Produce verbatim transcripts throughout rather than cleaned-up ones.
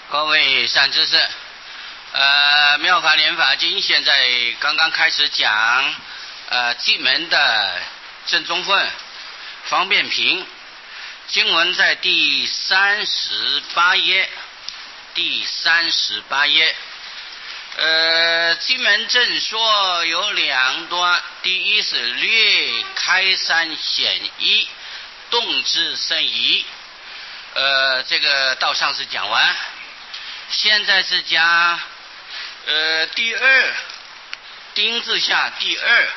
各位善知识，呃，妙法莲法经现在刚刚开始讲，呃，寂门的正宗分方便品，经文在第三十八页，第三十八页。呃，寂门正说有两段，第一是略开山显一，动之生疑。呃，这个到上次讲完，现在是讲呃第二丁字下第二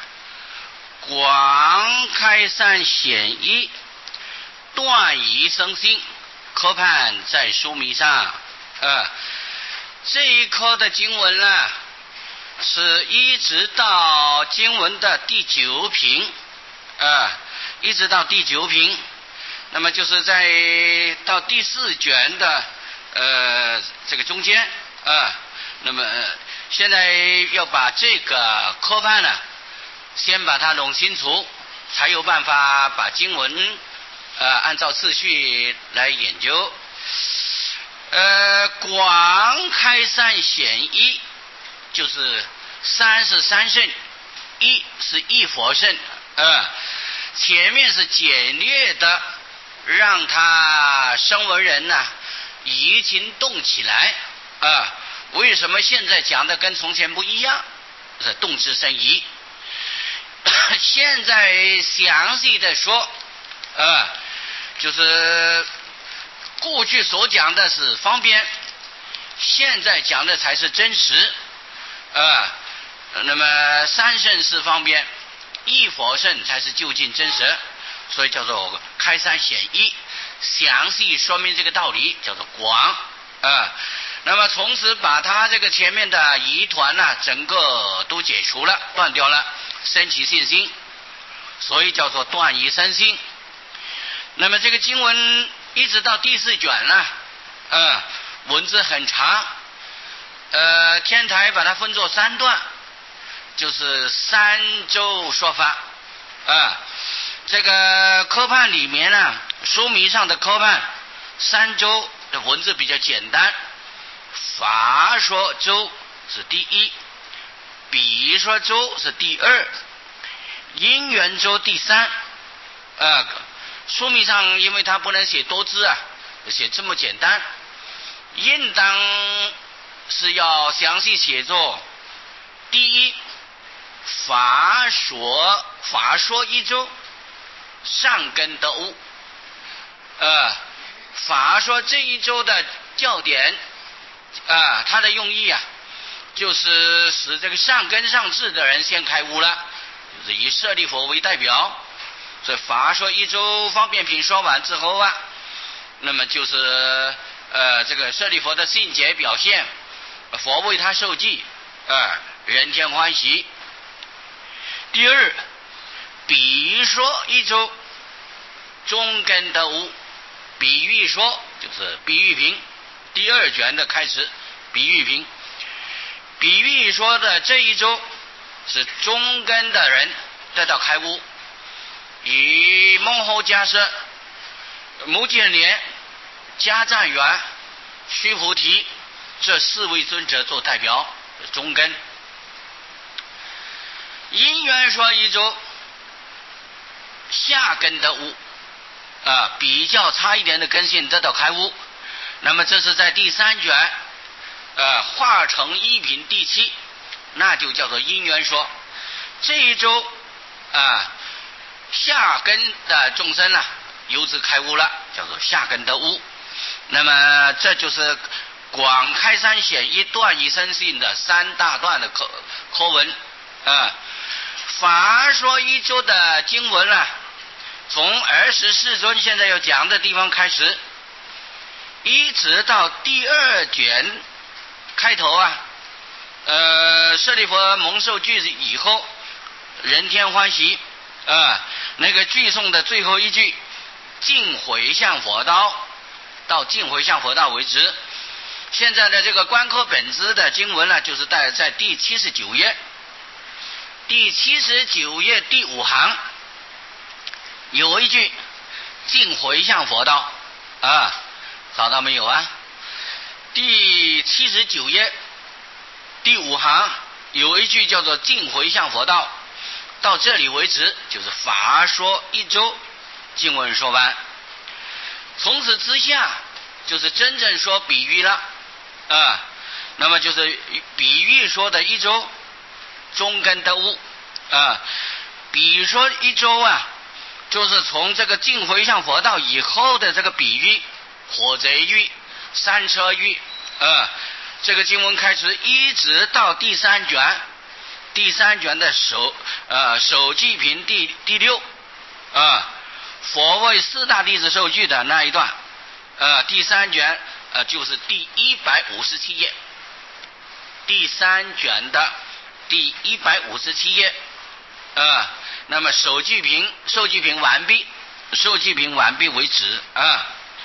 广开山显一，断疑生心，科判在书迷上。呃这一科的经文呢，是一直到经文的第九品，啊、呃，一直到第九品，那么就是在到第四卷的呃这个中间啊、呃，那么、呃、现在要把这个科判呢，先把它弄清楚，才有办法把经文呃按照次序来研究。呃，广开山显一，就是三是三圣，一是一佛圣，呃，前面是简略的，让他声闻人呢疑情动起来啊、呃。为什么现在讲的跟从前不一样？是动之生疑。现在详细的说，呃，就是过去所讲的是方便，现在讲的才是真实啊、呃。那么三圣是方便，一佛圣才是究竟真实，所以叫做开山显一，详细说明这个道理，叫做广啊、呃。那么从此把他这个前面的疑团呢、啊，整个都解除了，断掉了，升起信心，所以叫做断疑生心。那么这个经文一直到第四卷了，呃，文字很长，呃，天台把它分作三段，就是三周说法，啊、呃，这个科判里面呢，书迷上的科判三周的文字比较简单，法说周是第一，比说周是第二，因缘周第三，呃。书迷上因为他不能写多字啊，写这么简单，应当是要详细写作。第一，法说法说一周，上根得悟。呃，法说这一周的教典啊、呃，它的用意啊，就是使这个上根上智的人先开悟了，就是以舍利佛为代表。所以法说一周方便品说完之后啊，那么就是呃这个舍利佛的性解表现，佛为他受记，呃人天欢喜。第二，比说一周，中根得悟，比喻说就是比喻品，第二卷的开始，比喻品，比喻说的这一周是中根的人得到开悟。以蒙侯迦摄、目犍连、迦旃延、须菩提这四位尊者做代表，中根。因缘说一周，下根得悟，啊，比较差一点的根性得到开悟。那么这是在第三卷，呃，化成一品第七，那就叫做因缘说。这一周啊。下根的众生呢、啊，由此开悟了，叫做下根得悟。那么这就是广开山显一断疑生信的三大段的课课文啊。法说一周的经文啊，从二十四尊现在要讲的地方开始，一直到第二卷开头啊，呃，舍利佛蒙受具以后，人天欢喜。啊，那个句诵的最后一句，尽回向佛道，到尽回向佛道为止。现在的这个观课本支的经文呢，就是在在第七十九页，第七十九页第五行有一句尽回向佛道啊，找到没有啊？ 第七十九页第五行有一句叫做尽回向佛道，到这里为止就是法说一周经文说完，从此之下就是真正说比喻了啊，那么就是比喻说的一周中根得悟啊，比喻说一周啊，就是从这个尽回向佛道以后的这个比喻，火贼喻、三车喻啊，这个经文开始一直到第三卷，第三卷的首呃首记品第第六啊，佛为四大弟子受具的那一段，呃第三卷呃就是第一百五十七页，第三卷的第一百五十七页啊，那么首句评受句评完毕，受句评完毕为止啊。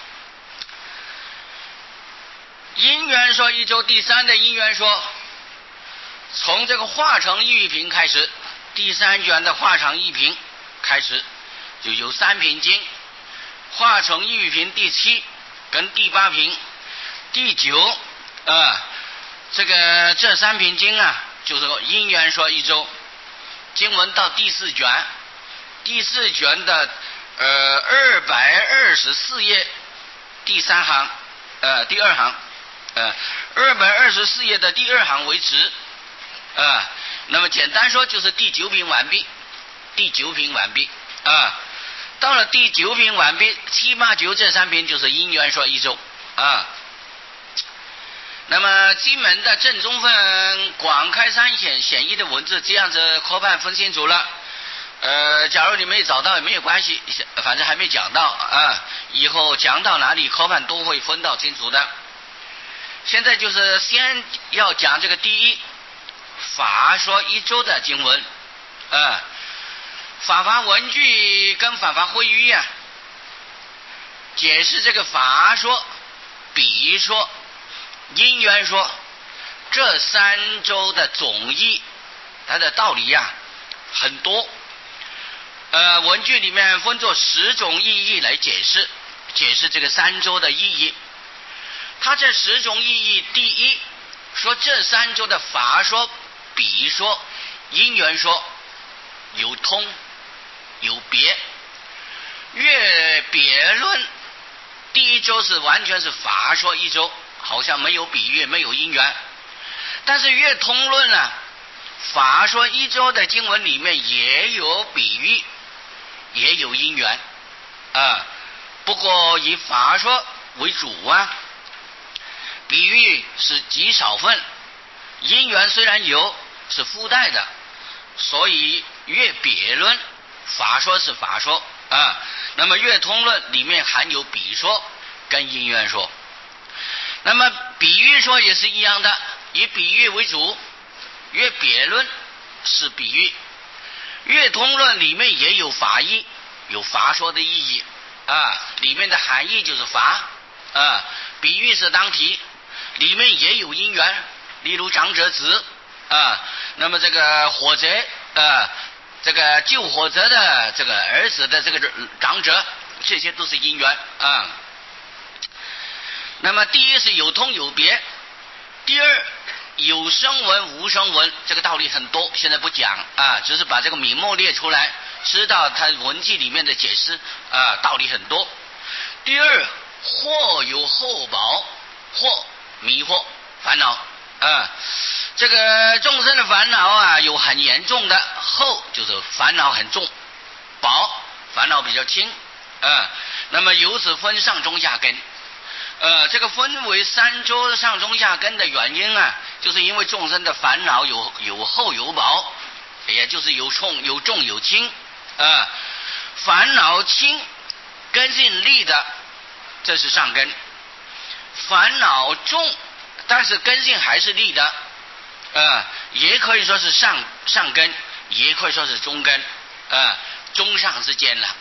因缘说一周第三的因缘说，从这个化成义品开始，第三卷的化成义品开始就有三品经，化成义品第七跟第八品第九啊，这个这三品经啊，就是因缘说一周经文到第四卷，第四卷的呃二百二十四页第三行呃第二行呃二百二十四页的第二行为止啊，那么简单说就是第九品完毕，第九品完毕啊，到了第九品完毕，七八九这三品就是因缘说一周啊。那么基门的正中分广开三显显义的文字这样子科判分清楚了，呃，假如你没找到也没有关系，反正还没讲到啊，以后讲到哪里科判都会分到清楚的。现在就是先要讲这个第一法说一周的经文啊，法华文句跟法华会语啊，解释这个法说、比说、因缘说这三周的总义，它的道理呀、啊、很多。呃，文句里面分作十种意义来解释，解释这个三周的意义。它这十种意义，第一说这三周的法说、比说、因缘说有通有别。越别论第一周是完全是法说一周，好像没有比喻没有因缘，但是越通论呢、啊，法说一周的经文里面也有比喻也有因缘啊，不过以法说为主啊，比喻是极少分，因缘虽然有是附带的，所以越别论法说是法说啊，那么越通论里面含有比说跟因缘说。那么比喻说也是一样的，以比喻为主，越别论是比喻，越通论里面也有法义，有法说的意义啊，里面的含义就是法啊，比喻是当体，里面也有因缘，例如长者子啊，那么这个火贼啊，这个救火贼的这个儿子的这个长者，这些都是因缘啊。那么第一是有通有别，第二有声闻无声闻，这个道理很多，现在不讲啊，只是把这个名目列出来，知道它文记里面的解释啊，道理很多。第二惑有后宝，惑迷惑烦恼啊，这个众生的烦恼啊有很严重的，后就是烦恼很重，宝烦恼比较轻啊，那么由此分上中下根。呃，这个分为三周上中下根的原因啊，就是因为众生的烦恼有有厚有薄，也就是有重有重有轻啊。烦恼轻，根性利的，这是上根；烦恼重，但是根性还是利的，啊，也可以说是上上根，也可以说是中根，啊，中上之间了。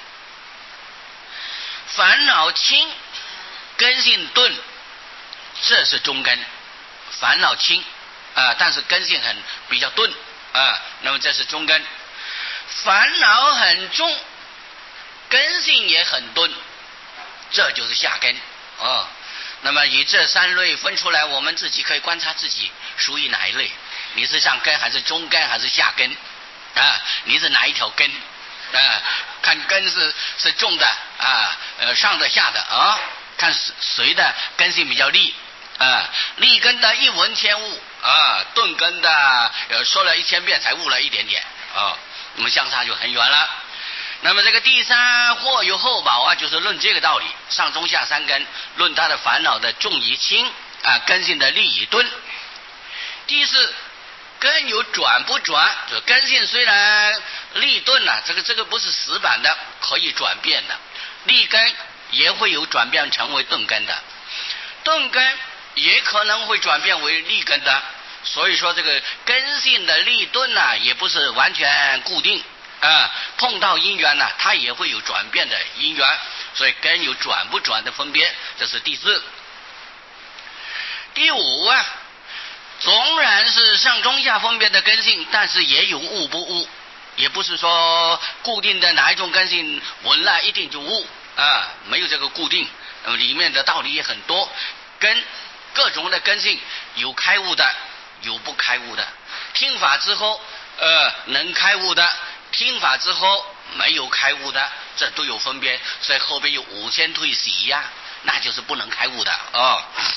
烦恼轻。根性钝，这是中根，烦恼轻啊，但是根性很比较钝啊，那么这是中根。烦恼很重，根性也很钝，这就是下根啊。 那么以这三类分出来，我们自己可以观察自己属于哪一类，你是上根还是中根还是下根啊？你是哪一条根啊？看根是是重的啊，呃上的下的啊，看谁的根性比较利啊，利根的一闻千悟啊，钝根的呃说了一千遍才悟了一点点啊，那么相差就很远了。那么这个第三或有后宝啊，就是论这个道理，上中下三根，论他的烦恼的重与轻啊，根性的利与钝。第四，根有转不转，就根性虽然利钝啊，这个这个不是死板的，可以转变的，利根也会有转变成为钝根的，钝根也可能会转变为利根的。所以说这个根性的利钝啊，也不是完全固定啊，碰到因缘呢、啊，它也会有转变的因缘，所以根有转不转的分别，这是第四。第五啊，纵然是上中下分别的根性，但是也有悟不悟，也不是说固定的哪一种根性闻了一定就悟啊，没有这个固定，呃，里面的道理也很多，根各种的根性有开悟的，有不开悟的，听法之后呃能开悟的，听法之后没有开悟的，这都有分别，所以后边有五千退喜呀、啊，那就是不能开悟的哦。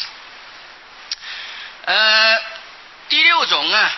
呃，第六种啊，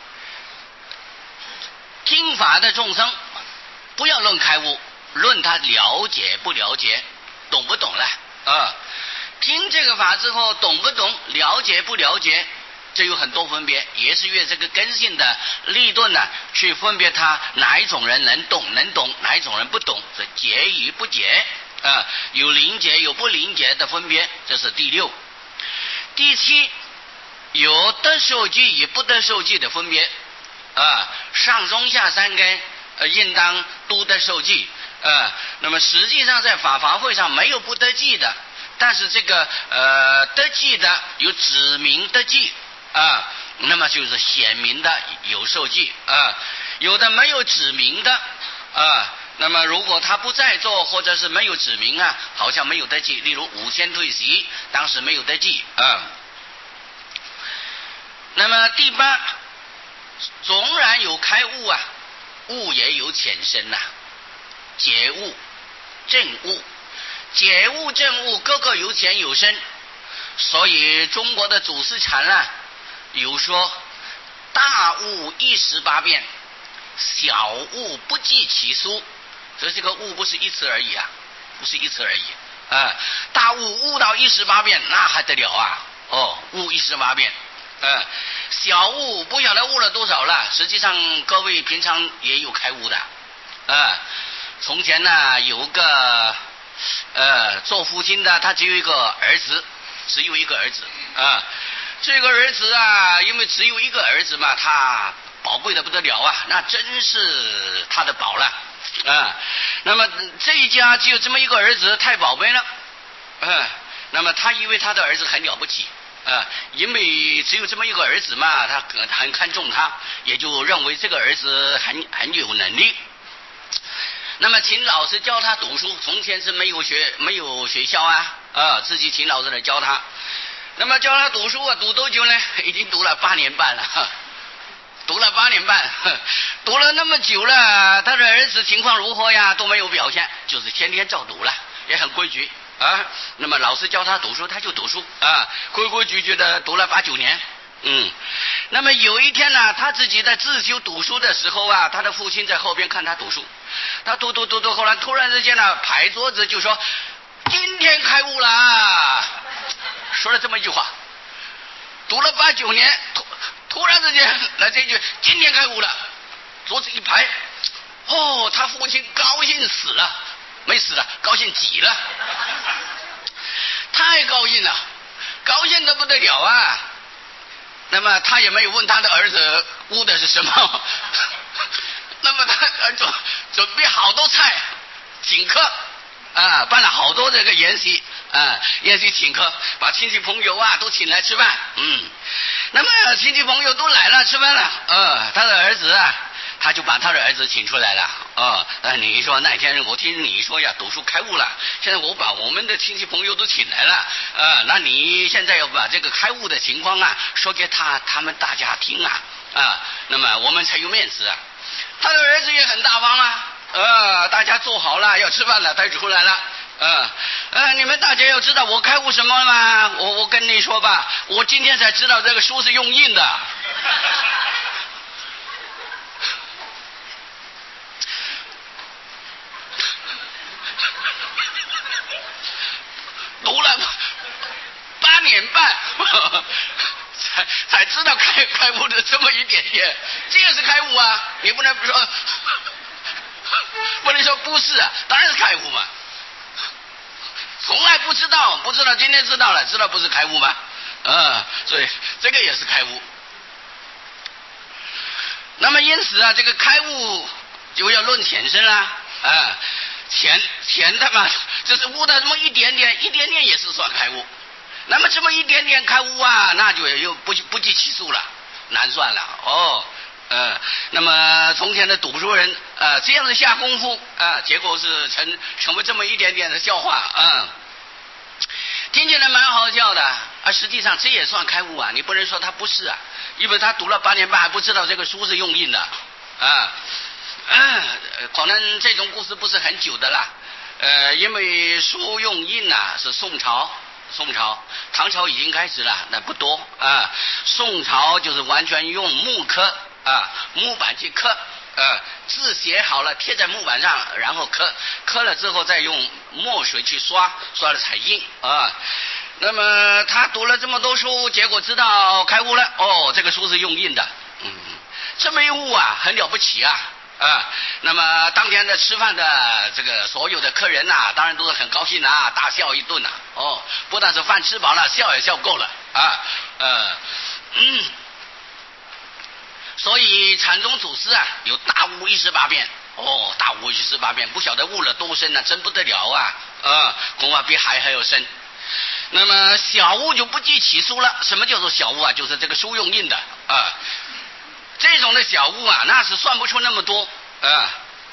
听法的众生不要论开悟，论他了解不了解，懂不懂了啊？听这个法之后懂不懂，了解不了解，这有很多分别，也是越这个根性的利钝呢、啊，去分别他哪一种人能懂能懂，哪一种人不懂，这解与不解啊，有理解有不理解的分别，这是第六。第七，有得受记与不得受记的分别啊，上中下三根呃应当都得受记啊，那么实际上在法华会上没有不得记的，但是这个呃得记的有指明得记啊，那么就是显明的有受记啊，有的没有指明的啊，那么如果他不在座或者是没有指明啊，好像没有得记，例如五千退席当时没有得记啊。那么第八，纵然有开悟啊，悟也有浅深呐、啊，解悟证悟，解悟证悟各个有浅有深，所以中国的祖师禅啊有说，大悟一十八变，小悟不计其数，所以这个悟不是一次而已啊，不是一次而已啊，大悟悟到一十八变那还得了啊，哦，悟一十八变。嗯，小悟不晓得悟了多少了，实际上各位平常也有开悟的啊。从前呢有个呃做父亲的，他只有一个儿子，只有一个儿子啊。这个儿子啊，因为只有一个儿子嘛，他宝贵的不得了啊，那真是他的宝了啊。那么这一家只有这么一个儿子，太宝贝了，嗯，那么他以为他的儿子很了不起。啊，因为只有这么一个儿子嘛，他很看重他，也就认为这个儿子很很有能力。那么请老师教他读书，从前是没有学没有学校啊，啊，自己请老师来教他。那么教他读书啊，读多久呢？已经读了八年半了，读了八年半，读了那么久了，他的儿子情况如何呀？都没有表现，就是天天照读了，也很规矩。啊，那么老师教他读书，他就读书啊，规规矩矩的读了八九年。嗯，那么有一天呢，他自己在自修读书的时候啊，他的父亲在后边看他读书，他读读读读，后来突然之间呢，拍桌子就说：“今天开悟了！”说了这么一句话，读了八九年，突突然之间来这句“今天开悟了”，桌子一拍，哦，他父亲高兴死了。没死了，高兴极了，太高兴了，高兴得不得了啊！那么他也没有问他的儿子悟的是什么，那么他准准备好多菜请客啊，办了好多这个宴席啊，宴席请客，把亲戚朋友啊都请来吃饭。嗯，那么亲戚朋友都来了吃饭了，呃，他的儿子啊， 他就把他的儿子请出来了。哦，呃，你说那天我听你说呀，读书开悟了，现在我把我们的亲戚朋友都请来了，呃，那你现在要把这个开悟的情况啊说给他他们大家听啊啊，那么我们才有面子啊。他的儿子也很大方啊，呃，大家做好了要吃饭了，他就出来了。呃呃，你们大家要知道我开悟什么吗？我我跟你说吧，我今天才知道这个书是用印的。读了八年半，才才知道开开悟的这么一点点，这也是开悟啊！你不能说，不能说不是啊，当然是开悟嘛。从来不知道，不知道今天知道了，知道不是开悟吗？嗯，所以这个也是开悟。那么因此啊，这个开悟就要论前身啦，啊，前前的嘛，就是悟的这么一点点，一点点也是算开悟。那么这么一点点开悟啊，那就又不不计其数了，难算了哦。呃，那么从前的读书人呃这样子下功夫啊、呃，结果是成成为这么一点点的笑话啊、嗯，听起来蛮好笑的啊，实际上这也算开悟啊，你不能说他不是啊，因为他读了八年半还不知道这个书是用印的啊。嗯，可能这种故事不是很久的啦，呃，因为书用印呐、啊、是宋朝。宋朝、唐朝已经开始了，那不多啊。宋朝就是完全用木刻啊，木板去刻，呃，字写好了贴在木板上，然后刻，刻了之后再用墨水去刷，刷了才印啊。那么他读了这么多书，结果知道开悟了，哦，这个书是用印的，嗯，这么一悟啊，很了不起啊。啊，那么当天的吃饭的这个所有的客人呐、啊，当然都是很高兴啊，大笑一顿呐、啊。哦，不但是饭吃饱了，笑也笑够了啊。呃，嗯，所以禅宗祖师啊，有大悟一十八变。哦，大悟一十八变，不晓得悟了多深呢、啊，真不得了啊！啊，恐怕比海还要深。那么小悟就不计其数了。什么叫做小悟啊？就是这个书用印的啊。这种的小悟啊，那是算不出那么多啊。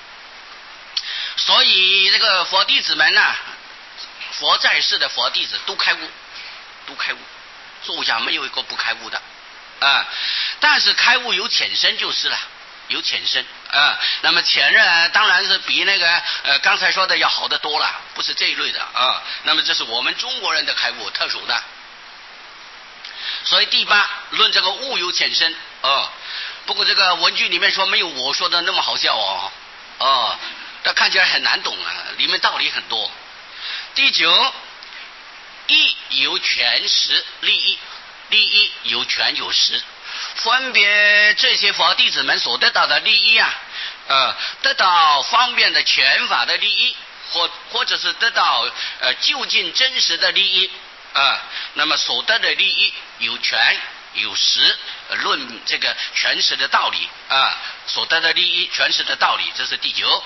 所以这个佛弟子们呢、啊，佛在世的佛弟子都开悟，都开悟，座下没有一个不开悟的啊。但是开悟有浅深就是了，有浅深啊。那么浅人当然是比那个呃刚才说的要好得多了，不是这一类的啊。那么这是我们中国人的开悟，特殊的。所以第八论这个悟有浅深啊。不过这个文句里面说没有我说的那么好笑哦，哦，但看起来很难懂啊，里面道理很多。第九，义有权实利益，利益有权有实，分别这些佛弟子们所得到的利益啊，呃，得到方便的权法的利益，或或者是得到呃就近真实的利益啊、呃，那么所得的利益有权有实，论这个权实的道理啊，所得的利益权实的道理，这是第九。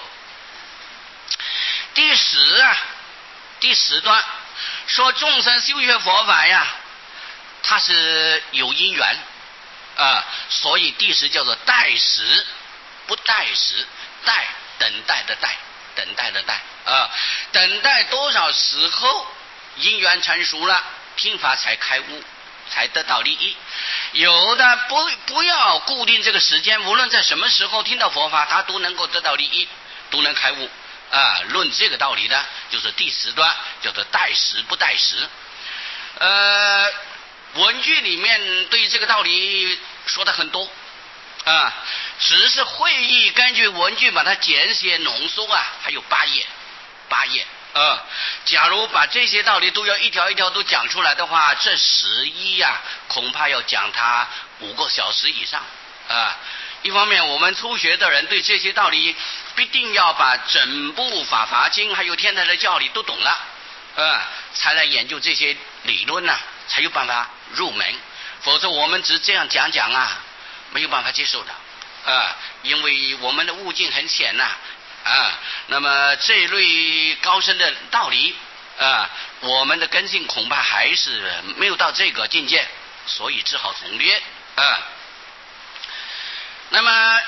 第十啊，第十段说众生修学佛法呀，它是有因缘啊，所以第十叫做待时，不待时，待等待的待，等待的待啊，等待多少时候因缘成熟了，听法才开悟，才得到利益。有的不不要固定这个时间，无论在什么时候听到佛法，他都能够得到利益，都能开悟啊。论这个道理呢，就是第十段叫做待时不待时。呃，文句里面对这个道理说的很多啊，只是会议根据文句把它简写浓缩啊，还有八页，八页。呃，假如把这些道理都要一条一条都讲出来的话，这十一呀、啊，恐怕要讲它五个小时以上啊。一方面，我们初学的人对这些道理必定要把整部法华经还有天台的教理都懂了，啊，才来研究这些理论呢、啊，才有办法入门。否则我们只这样讲讲啊，没有办法接受的啊，因为我们的悟境很浅呐、啊。啊，那么这一类高深的道理啊，我们的根性恐怕还是没有到这个境界，所以只好从略啊。那么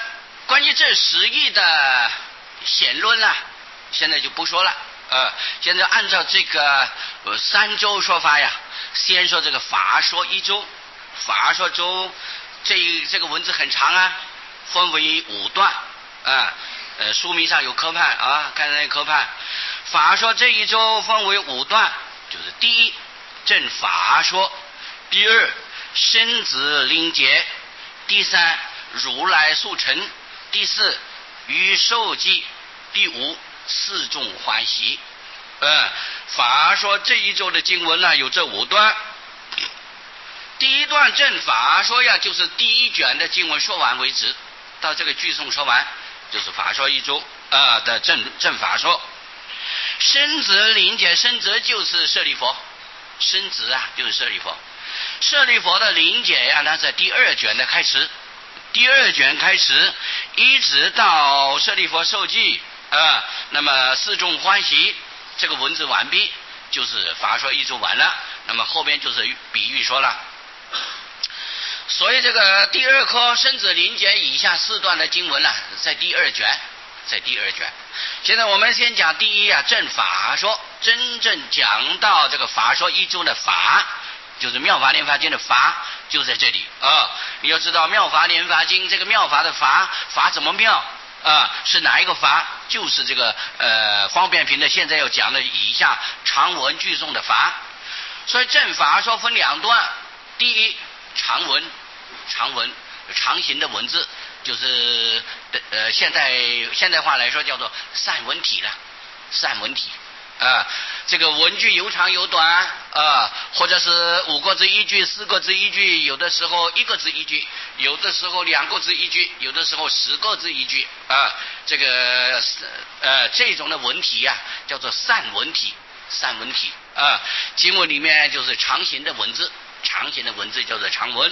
关于这十义的显论啊，现在就不说了。呃，现在按照这个、呃、三周说法呀，先说这个法说一周。法说周这这个文字很长啊，分为五段啊。呃，书名上有科判啊，看那科判。法说这一周分为五段，就是第一正法说，第二生子灵解，第三如来速成，第四于受记，第五四众欢喜。嗯，法说这一周的经文呢，有这五段。第一段正法说呀，就是第一卷的经文说完为止，到这个句诵说完，就是法说一周啊、呃、的正正法说。生子灵解，生子就是舍利佛，生子啊就是舍利佛。舍利佛的灵解呀，那在第二卷的开始，第二卷开始一直到舍利佛受记啊、呃，那么四众欢喜这个文字完毕，就是法说一周完了。那么后边就是比喻说了。所以这个第二科生子灵解以下四段的经文呢、啊，在第二卷，在第二卷。现在我们先讲第一啊，正法说，真正讲到这个法说一周的法，就是妙法莲华经的法，就在这里啊。你要知道妙法莲华经这个妙法的法，法怎么妙啊？是哪一个法？就是这个呃方便品的现在要讲的以下长文句诵的法。所以正法说分两段，第一长文，长文长行的文字，就是呃现代现代化来说叫做散文体了，散文体啊，这个文句有长有短啊，或者是五个字一句，四个字一句，有的时候一个字一句，有的时候两个字一句，有的时候十个字一句啊，这个呃这种的文体呀、啊，叫做散文体，散文体啊，经文里面就是长行的文字，长行的文字叫做长文。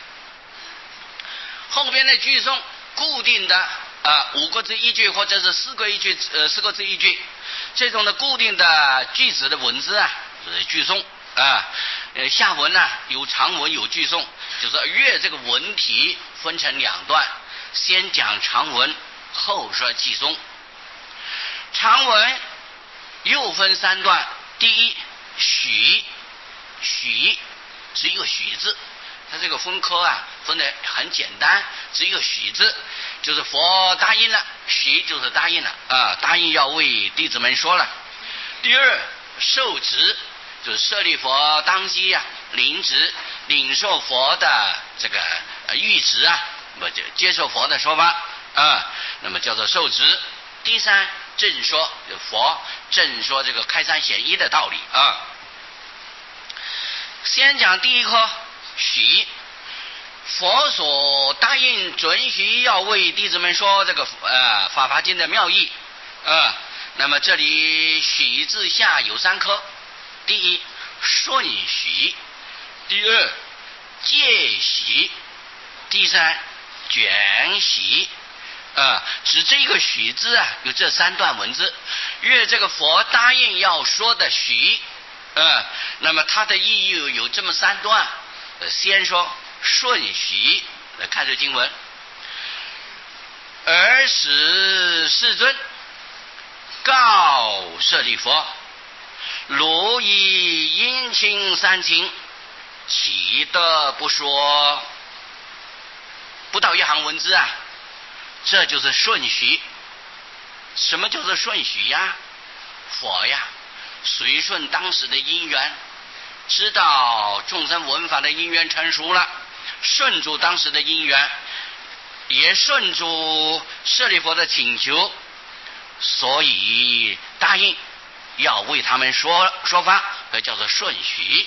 后边的句诵固定的啊五个字一句，或者是四个一句呃四个字一句，这种的固定的句子的文字啊，就是句诵啊。呃下文呢、啊、有长文有句诵，就是阅这个文体分成两段，先讲长文，后说句诵。长文又分三段，第一许，许只有许字，它这个分科啊分得很简单，只有许字，就是佛答应了，许就是答应了啊，答应要为弟子们说了。第二受持，就是舍利佛当机啊领旨，领受佛的这个呃谕旨啊，不就接受佛的说法啊，那么叫做受持。第三正说，佛正说这个开山显一的道理啊。先讲第一课许，佛所答应准许要为弟子们说这个呃法华经的妙义啊。那么这里许字下有三颗，第一顺许，第二戒许，第三卷许啊，指这一个许字啊，有这三段文字，阅这个佛答应要说的许，啊，那么它的意义有这么三段。呃、先说顺许，来看这经文。尔时世尊告舍利佛，汝以殷勤三情，岂得不说？不到一行文字啊，这就是顺许。什么叫做顺许呀？佛呀随顺当时的因缘，知道众生闻法的因缘成熟了，顺住当时的因缘，也顺住舍利佛的请求，所以答应要为他们说说法，这叫做顺许。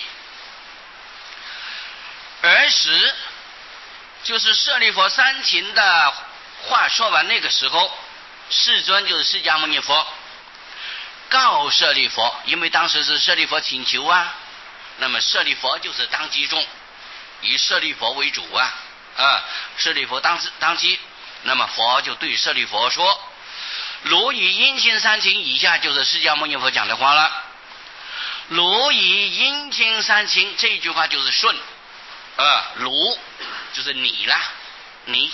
尔时就是舍利佛三情的话说完那个时候，世尊就是释迦牟尼佛告舍利佛，因为当时是舍利佛请求啊，那么舍利佛就是当机众，以舍利佛为主啊啊，舍利佛当当机，那么佛就对舍利佛说，汝以殷勤三情，以下就是释迦牟尼佛讲的话了。汝以殷勤三情这一句话就是顺啊，汝就是你啦，你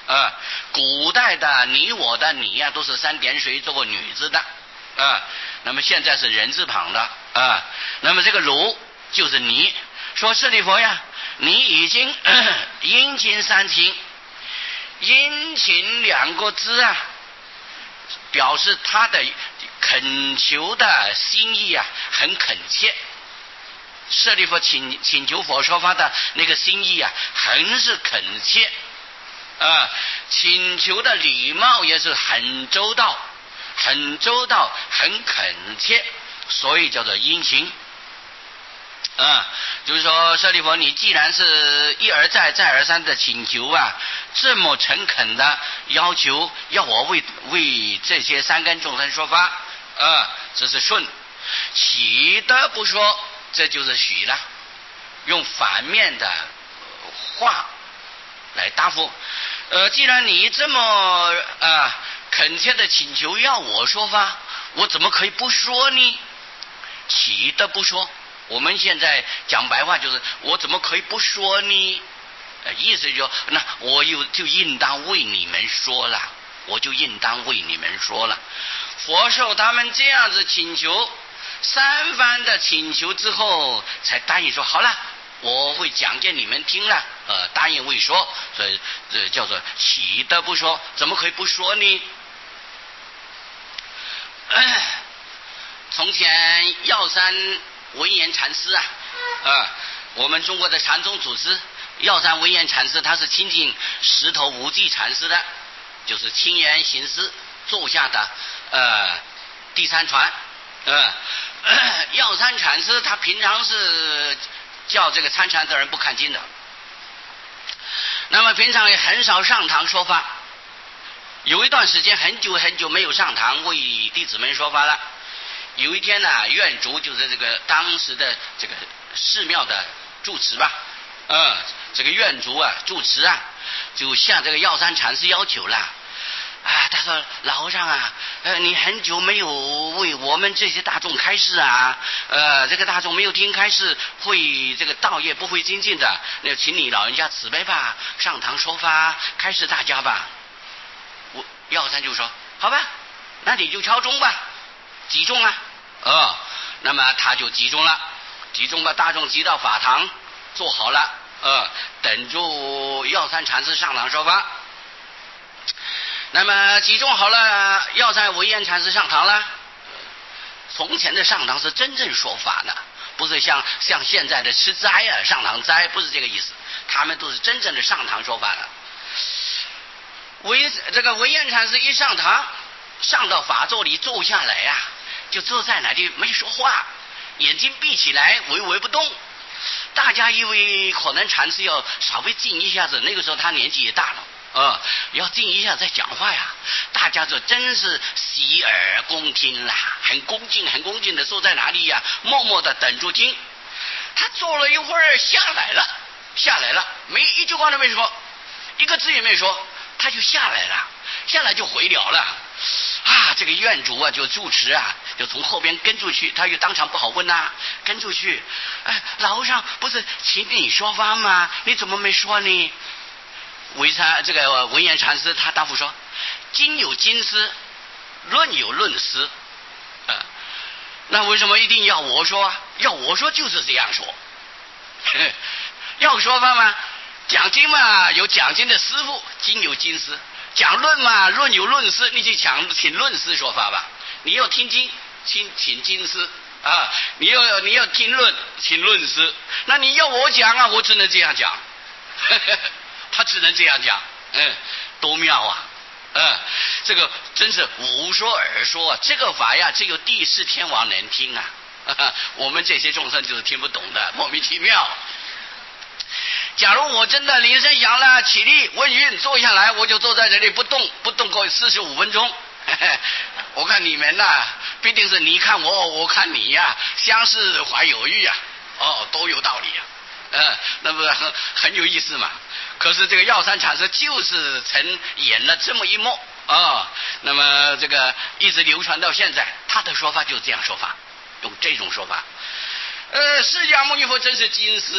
啊，古代的你我的你呀、啊，都是三点水做过女字的啊，那么现在是人字旁的啊，那么这个如就是你，说舍利弗呀，你已经殷勤三请，殷勤两个字啊，表示他的恳求的心意啊，很恳切。舍利弗请请求佛说法的那个心意啊，很是恳切啊，请求的礼貌也是很周到，很周到，很恳切，所以叫做殷勤。啊，就是说舍利弗，你既然是一而再再而三的请求啊，这么诚恳的要求要我为为这些三根众生说法啊，这是顺。喜的不说，这就是许了，用反面的话来答复。呃，既然你这么啊恳切的请求要我说法，我怎么可以不说呢？喜的不说。我们现在讲白话就是我怎么可以不说呢？呃、意思就那我又就应当为你们说了，我就应当为你们说了。佛受他们这样子请求，三番的请求之后，才答应说好了，我会讲给你们听了。呃，答应未说，所以这叫做喜的不说，怎么可以不说呢？呃、从前药山文言禅师啊，啊，我们中国的禅宗祖师药山文言禅师，他是亲近石头无忌禅师的，就是亲言行师座下的呃第三传。呃，药山禅师他平常是叫这个参禅的人不看经的，那么平常也很少上堂说法，有一段时间很久很久没有上堂为弟子们说法了。有一天呢、啊，院主就是这个当时的这个寺庙的住持吧，嗯，这个院主啊，住持啊，就向这个药山禅师要求了，啊，他说老和尚啊，呃，你很久没有为我们这些大众开示啊，呃，这个大众没有听开示，会这个道业不会精进的，那请你老人家慈悲吧，上堂说法，开示大家吧。我药山就说好吧，那你就敲钟吧，击钟啊。哦，那么他就集中了，集中把大众集到法堂，坐好了，呃，等住药山禅师上堂说法。那么集中好了，药山文言禅师上堂了。从前的上堂是真正说法的，不是像像现在的吃斋啊，上堂斋，不是这个意思，他们都是真正的上堂说法的。文这个文言禅师一上堂，上到法座里坐下来呀、啊。就坐在那里没说话，眼睛闭起来，微微不动。大家以为可能禅师要稍微静一下子，那个时候他年纪也大了，呃，要静一下再讲话呀。大家就真是洗耳恭听啦，很恭敬很恭敬的坐在哪里呀，默默的等住听。他坐了一会儿下来了，下来了，没一句话都没说，一个字也没说，他就下来了，下来就回了了。啊，这个院主啊，就住持啊，就从后边跟出去，他又当场不好问呐、啊，跟出去，哎，老和尚不是请你说法吗？你怎么没说呢？为啥这个文言禅师他答复说：经有经师，论有论师，啊，那为什么一定要我说啊？要我说就是这样说，要说法吗？讲经嘛，有讲经的师傅，经有经师。讲论嘛，论有论师，你就讲请论师说法吧。你要听经，请请经师啊；你要你要听论，请论师。那你要我讲啊，我只能这样讲，呵呵，他只能这样讲，嗯，多妙啊！嗯，这个真是无说而说啊，这个法呀，只有第四天王能听啊，呵呵，我们这些众生就是听不懂的，莫名其妙。假如我真的铃声响了，起立问讯坐下来，我就坐在这里不动，不动够四十五分钟。呵呵，我看你们呐、啊，必定是你看我，我看你呀、啊，相视怀有欲呀、啊，哦，都有道理呀、啊，嗯，那不是很很有意思嘛？可是这个药山禅师就是曾演了这么一幕啊、哦，那么这个一直流传到现在，他的说法就是这样说法，用这种说法。呃，释迦牟尼佛真是经师啊，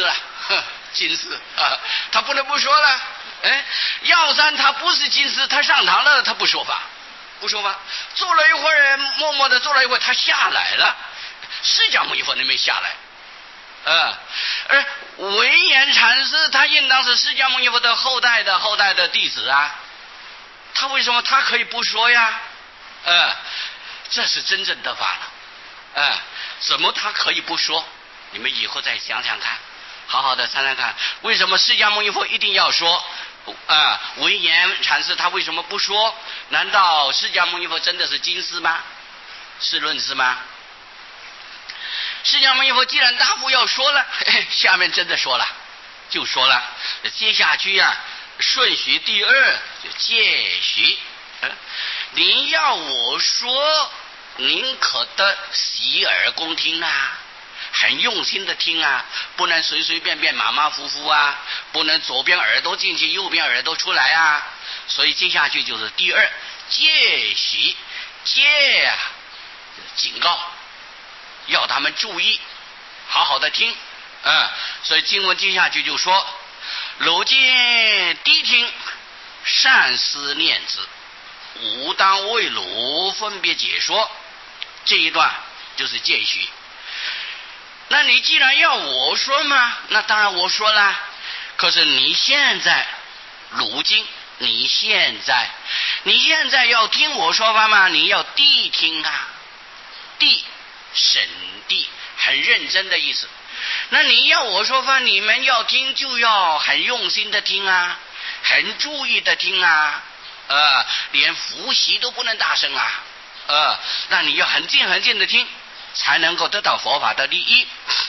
金师啊，他不能不说了。哎，药山他不是金师，他上堂了，他不说法，不说法。坐了一会儿，默默的坐了一会儿，他下来了。释迦牟尼佛那边下来。呃，而唯严禅师他应当是释迦牟尼佛的后代的后代的弟子啊，他为什么他可以不说呀？呃，这是真正得法了。呃，怎么他可以不说？你们以后再想想看，好好的想想看，为什么释迦牟尼佛一定要说？啊、呃，唯严禅师他为什么不说？难道释迦牟尼佛真的是金师吗？是论师吗？释迦牟尼佛既然答复要说了，嘿嘿，下面真的说了，就说了，接下去啊，顺序第二就戒许，嗯，您要我说，您可得洗耳恭听啊，很用心的听啊，不能随随便便马马虎虎啊，不能左边耳朵进去，右边耳朵出来啊。所以接下去就是第二戒许，戒啊，警告。要他们注意，好好的听，嗯，所以经文接下去就说：汝今谛听，善思念之，吾当为汝分别解说。这一段就是戒许。那你既然要我说嘛，那当然我说啦。可是你现在，如今你现在，你现在要听我说法吗？你要谛听啊，谛。审谛，很认真的意思。那你要我说法，你们要听就要很用心的听啊，很注意的听啊，呃，连复习都不能大声啊，呃，那你要很静很静的听，才能够得到佛法的利益。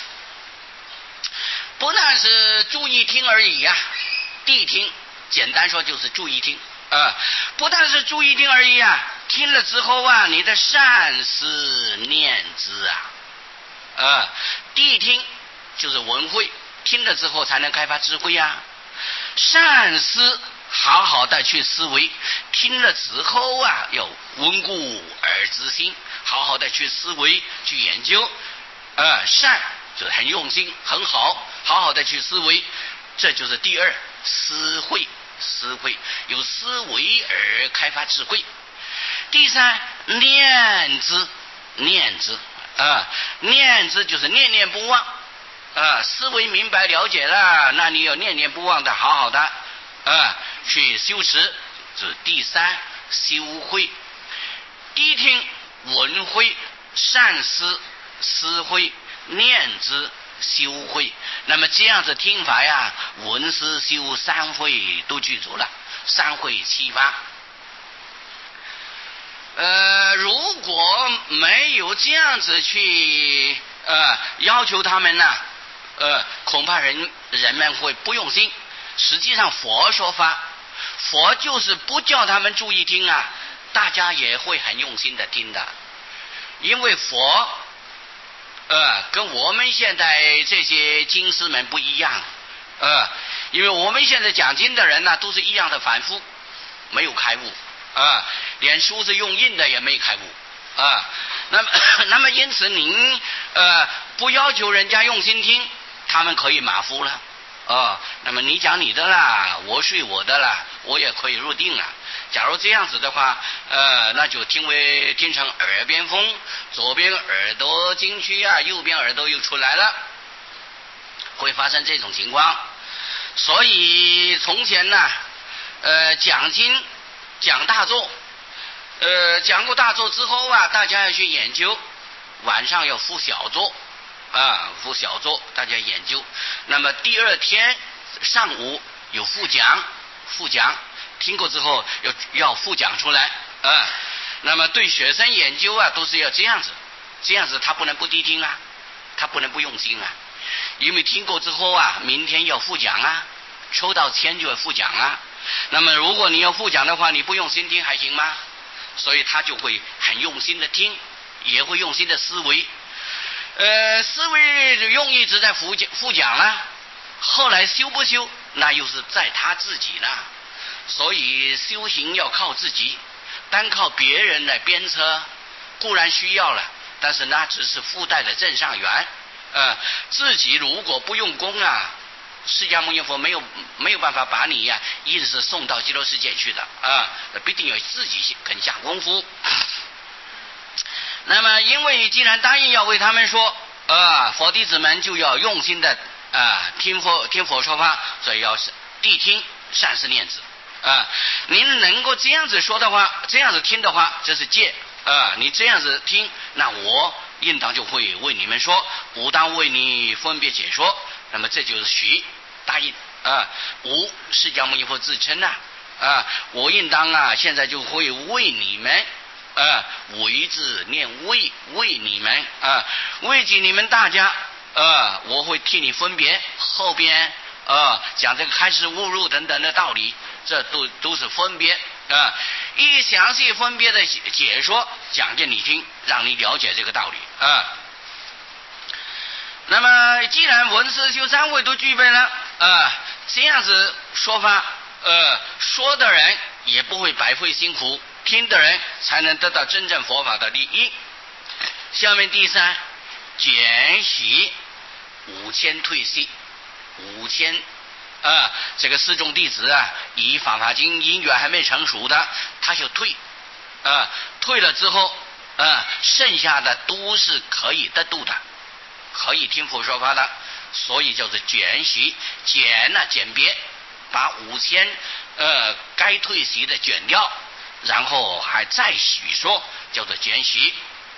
不但是注意听而已呀、啊，谛听，简单说就是注意听。呃，不但是注意听而已啊，听了之后啊，你的善思念之啊，呃，谛听就是闻慧，听了之后才能开发智慧啊。善思，好好的去思维，听了之后啊，要温故而知新，好好的去思维去研究。呃，善就是很用心，很好，好好的去思维，这就是第二思慧。思慧，有思维而开发智慧。第三，念之，念之啊，念之就是念念不忘啊，思维明白了解了，那你要念念不忘的，好好的啊去修持。这是第三修慧。谛听闻慧，善思思慧，念之修慧。那么这样子听法呀，闻思修三慧都具足了，三慧七发。呃，如果没有这样子去呃要求他们呢，呃，恐怕人人们会不用心。实际上佛说法，佛就是不叫他们注意听啊，大家也会很用心的听的，因为佛呃，跟我们现在这些经师们不一样，呃，因为我们现在讲经的人呢，都是一样的凡夫，没有开悟啊、呃，连书是用印的也没开悟啊、呃。那么，那么因此您呃不要求人家用心听，他们可以马虎了啊、呃。那么你讲你的啦，我睡我的啦，我也可以入定了。假如这样子的话，呃，那就听为听成耳边风，左边耳朵进去啊，右边耳朵又出来了，会发生这种情况。所以从前呢，呃，讲经讲大作，呃，讲过大作之后啊，大家要去研究，晚上要复小作啊，复小作，大家研究。那么第二天上午有复讲，复讲。听过之后要要复讲出来啊，那么对学生研究啊都是要这样子，这样子他不能不谛听啊，他不能不用心啊，因为听过之后啊，明天要复讲啊，抽到签就要复讲啊。那么如果你要复讲的话，你不用心听还行吗？所以他就会很用心的听，也会用心的思维，呃，思维用意只在复讲复讲了，后来修不修那又是在他自己了。所以修行要靠自己，单靠别人来鞭策固然需要了，但是那只是附带的正上缘，呃，自己如果不用功啊， 释迦牟尼佛没有没有办法把你呀、啊、硬是送到极乐世界去的啊，必定要自己肯下功夫。那么因为既然答应要为他们说，呃，佛弟子们就要用心的啊、呃、听佛听佛说法，所以要谛听善思念子啊。您能够这样子说的话，这样子听的话，这是戒啊。你这样子听，那我应当就会为你们说，吾当为你分别解说。那么这就是许答应啊。吾释迦牟尼佛自称呐 啊, 啊，我应当啊，现在就会为你们。啊，为字念为为你们啊，为及你们大家啊，我会替你分别后边啊讲这个开始误入等等的道理，这都都是分别啊，一详细分别的解说讲给你听，让你了解这个道理啊。那么既然文思修三位都具备了啊，这样子说法，呃，说的人也不会白费辛苦。听的人才能得到真正佛法的利益。下面第三，减息五千退息，五千啊，这个四众弟子啊，以法华经因缘还没成熟的，他就退啊，退了之后啊，剩下的都是可以得度的，可以听佛说法的，所以叫做减息，减呢减别，把五千呃该退息的减掉。然后还再许说，叫做减息。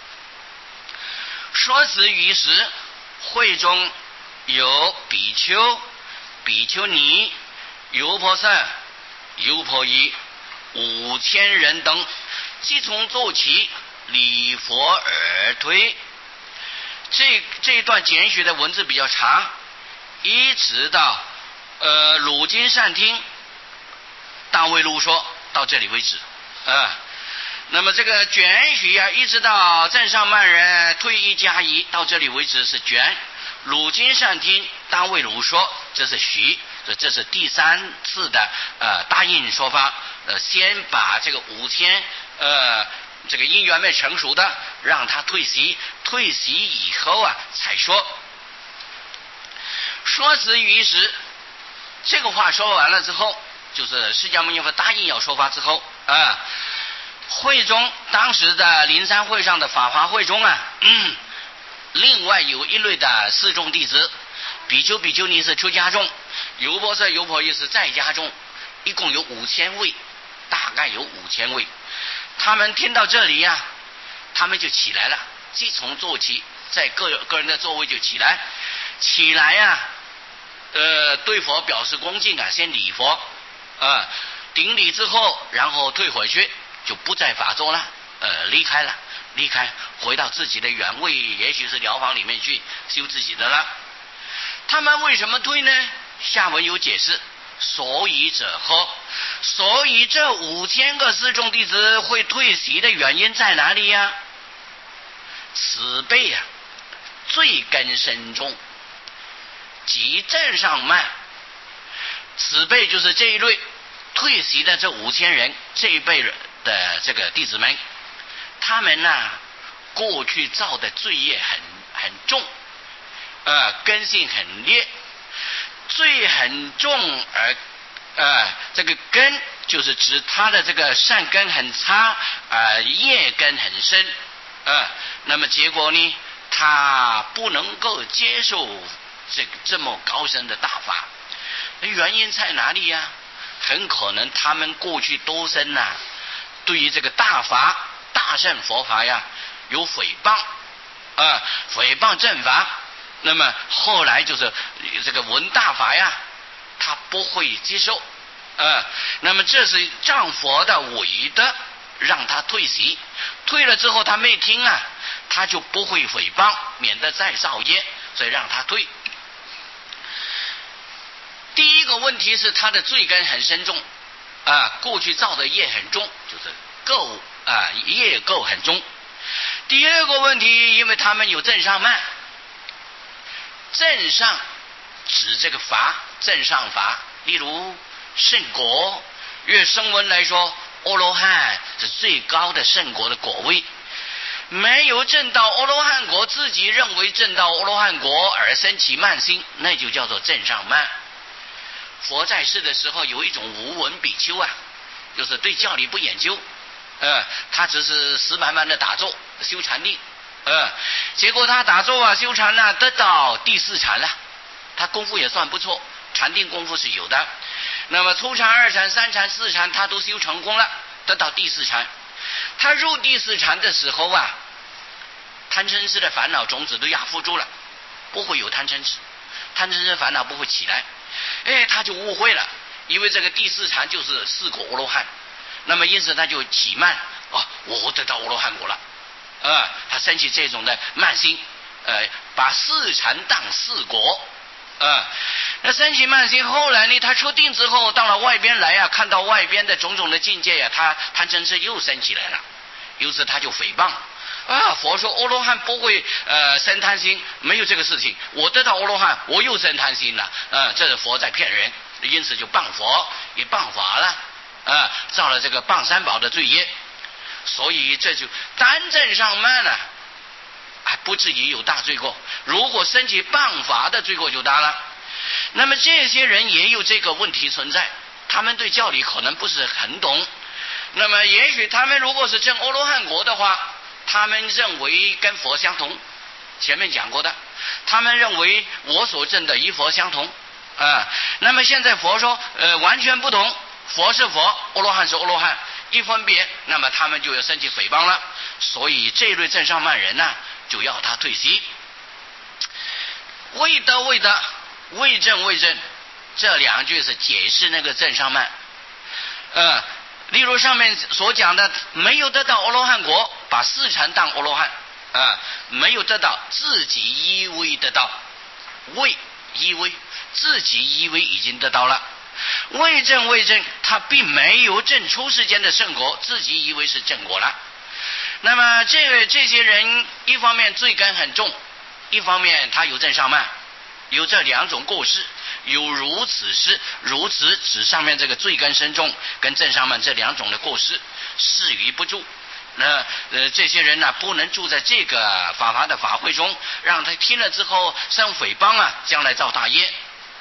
说此于时，会中有比丘、比丘尼、优婆塞、优婆夷五千人等，即从坐起，礼佛而退。这这一段简许的文字比较长，一直到呃汝今善听，大为如说到这里为止。啊，那么这个卷许啊，一直到正上慢人退一加一，到这里为止是卷。汝今善听，当为汝说，这是许，这这是第三次的呃答应说法。呃，先把这个五千呃这个因缘没成熟的，让他退席，退席以后啊才说。说此于时，这个话说完了之后，就是释迦牟尼佛答应要说法之后啊，会中当时的灵山会上的法华会中啊，嗯，另外有一类的四众弟子，比丘比丘尼是出家众，优婆塞优婆夷是在家众，一共有五千位，大概有五千位。他们听到这里呀、啊，他们就起来了，即从坐起，在个个人的座位就起来，起来呀、啊，呃，对佛表示恭敬啊，先礼佛。啊，顶礼之后，然后退回去，就不在法座了，呃，离开了，离开，回到自己的原位，也许是疗房里面去修自己的了。他们为什么退呢？下文有解释。所以者何？所以这五千个四众弟子会退席的原因在哪里呀？此辈啊，罪根深重，即正上慢。此辈就是这一类退席的这五千人，这一辈的这个弟子们，他们呢、啊、过去造的罪业很很重，呃，根性很劣，罪很重而呃这个根就是指他的这个善根很差，呃业根很深，呃，那么结果呢，他不能够接受这个这么高深的大法。原因在哪里呀？很可能他们过去多生呐、啊，对于这个大法、大乘佛法呀，有诽谤，啊、呃，诽谤正法。那么后来就是这个闻大法呀，他不会接受，啊、呃，那么这是仗佛的伟德，让他退席。退了之后他没听啊，他就不会诽谤，免得再造业，所以让他退。第一个问题是他的罪根很深重啊，过去造的业很重，就是垢啊业垢很重。第二个问题，因为他们有正上慢，正上指这个法，正上法，例如圣果，越声闻来说，阿罗汉是最高的圣果的果位。没有证到阿罗汉果，自己认为证到阿罗汉果而生起慢心，那就叫做正上慢。 佛在世的时候有一种无闻比丘啊，就是对教理不研究，呃，他只是死板板的打坐修禅定，呃，结果他打坐啊修禅呢，得到第四禅了，他功夫也算不错，禅定功夫是有的。那么初禅、二禅、三禅、四禅他都修成功了，得到第四禅。他入第四禅的时候啊，贪嗔痴的烦恼种子都压伏住了，不会有贪嗔痴，贪嗔痴烦恼不会起来。哎，他就误会了，因为这个第四禅就是四果阿罗汉，那么因此他就起慢，哦，我得到阿罗汉果了，呃，他升起这种的慢心，呃，把四禅当四果，呃，那升起慢心，后来呢，他出定之后，到了外边来啊，看到外边的种种的境界呀、啊，他贪嗔痴又升起来了，由此他就诽谤。啊，佛说阿罗汉不会呃生贪心，没有这个事情。我得到阿罗汉，我又生贪心了，呃，这是佛在骗人，因此就谤佛，也谤法了，啊，造了这个谤三宝的罪业。所以这就单正上慢了，还不至于有大罪过。如果升起谤法的罪过就大了。那么这些人也有这个问题存在，他们对教理可能不是很懂。那么也许他们如果是证阿罗汉果的话，他们认为跟佛相同，前面讲过的，他们认为我所证的与佛相同啊。那么现在佛说呃完全不同，佛是佛，阿罗汉是阿罗汉，一分别，那么他们就要升起诽谤了。所以这一类正上慢人呢、啊，就要他退席。未得未得，未证未证，这两句是解释那个正上慢。呃例如上面所讲的，没有得到阿罗汉果，把四禅当阿罗汉啊，没有得到，自己依为得到，未依为自己依为已经得到了，未证未证，他并没有证出世间的圣果，自己以为是正果了。那么这个这些人，一方面罪根很重，一方面他有正上慢，有这两种过失。有如此事，如此指上面这个罪根深重跟正上慢这两种的过失，视于不住。那呃这些人呢、啊，不能住在这个法华的法会中，让他听了之后生诽谤啊，将来造大业。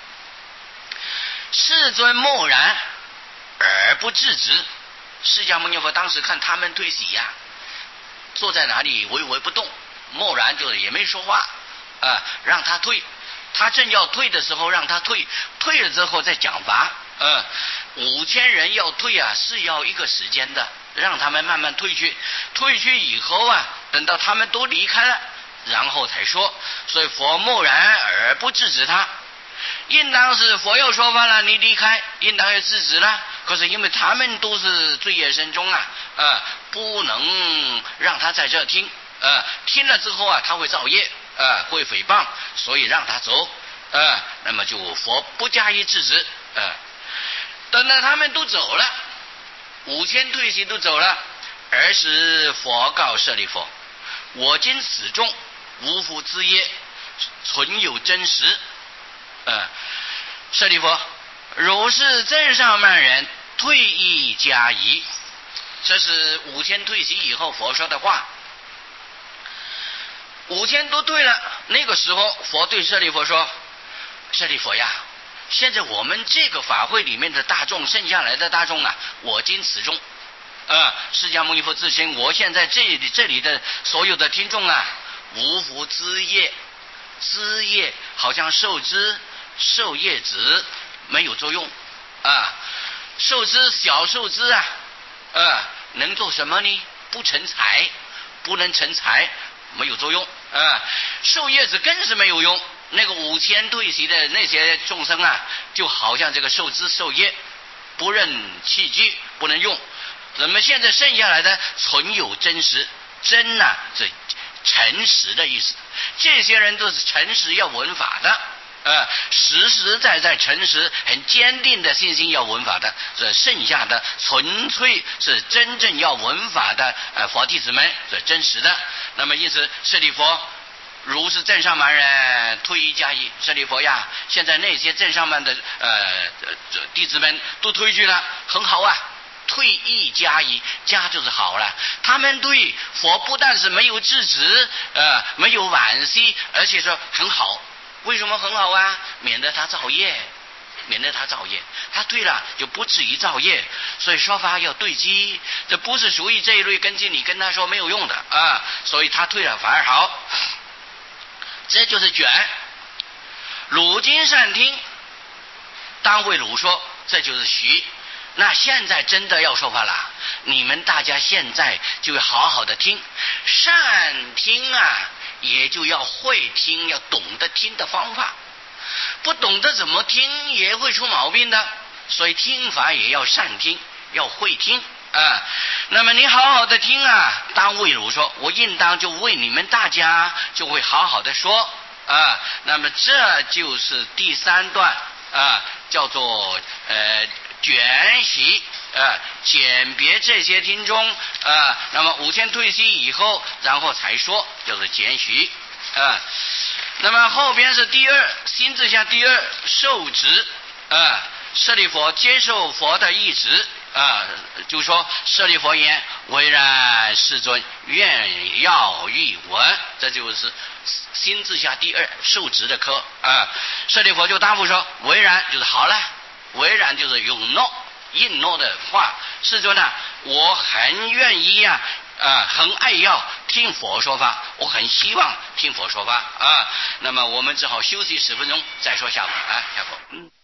世尊默然而不制止。释迦牟尼佛当时看他们退席呀、啊，坐在哪里唯唯不动，默然就是也没说话啊、呃，让他退。他正要退的时候让他退，退了之后再讲法。呃，五千人要退啊，是要一个时间的，让他们慢慢退去。退去以后啊，等到他们都离开了，然后才说。所以佛默然而不制止他，应当是佛要说法了，你离开，应当要制止了。可是因为他们都是罪业深重啊，呃，不能让他在这听，呃，听了之后啊，他会造业。呃，会诽谤，所以让他走，呃，那么就佛不加以制止，呃，等到他们都走了，五千退席都走了，尔时佛告舍利弗：我今此众无复资业，存有真实。呃，舍利弗，如是正上慢人，退亦加疑。这是五千退席以后佛说的话。五千都对了，那个时候佛对舍利弗说：舍利弗呀，现在我们这个法会里面的大众，剩下来的大众啊，我今此众呃，释迦牟尼佛自称，我现在这里这里的所有的听众啊，无福枝叶，枝叶好像受枝受叶子没有作用啊，受枝小受枝啊，呃，能做什么呢？不成材，不能成材。没有作用啊，受叶子更是没有用。那个五千退席的那些众生啊，就好像这个受枝受叶，不认器具，不能用。那么现在剩下来的存有真实，真呐、啊、是诚实的意思。这些人都是诚实要闻法的，呃，实实在在诚实很坚定的信心要闻法的，这剩下的纯粹是真正要闻法的呃佛弟子们，是真实的。那么因此舍利弗，如是正上慢人，退亦加疑。舍利弗呀，现在那些正上慢的呃弟子们都退去了，很好啊，退亦加疑，加就是好了。他们对佛不但是没有制止，呃，没有惋惜，而且说很好。为什么很好啊？免得他造业， 免得他造业。他对了就不至于造业，所以说法要对机，这不是属于这一类根基，你跟他说没有用的啊，所以他退了反而好。这就是卷。汝今善听，当为汝说，这就是虚。那现在真的要说法了，你们大家现在就好好的听，善听啊，也就要会听，要懂得听的方法，不懂得怎么听也会出毛病的，所以听法也要善听，要会听啊。那么你好好的听啊，当为汝说，我应当就为你们大家就会好好的说啊。那么这就是第三段啊，叫做呃卷习啊，鉴别这些听众啊。那么五天退息以后，然后才说，叫做简习啊。那么后边是第二，心字下第二受持啊，舍利佛接受佛的意旨啊，就说舍利佛言：唯然世尊，愿要欲闻。这就是心字下第二受持的科啊。舍利佛就答复说：唯然就是好了，唯然就是允诺应诺的话。世尊啊，我很愿意啊。啊，很爱要听佛说法，我很希望听佛说法啊。那么我们只好休息十分钟，再说下课啊，下课。嗯。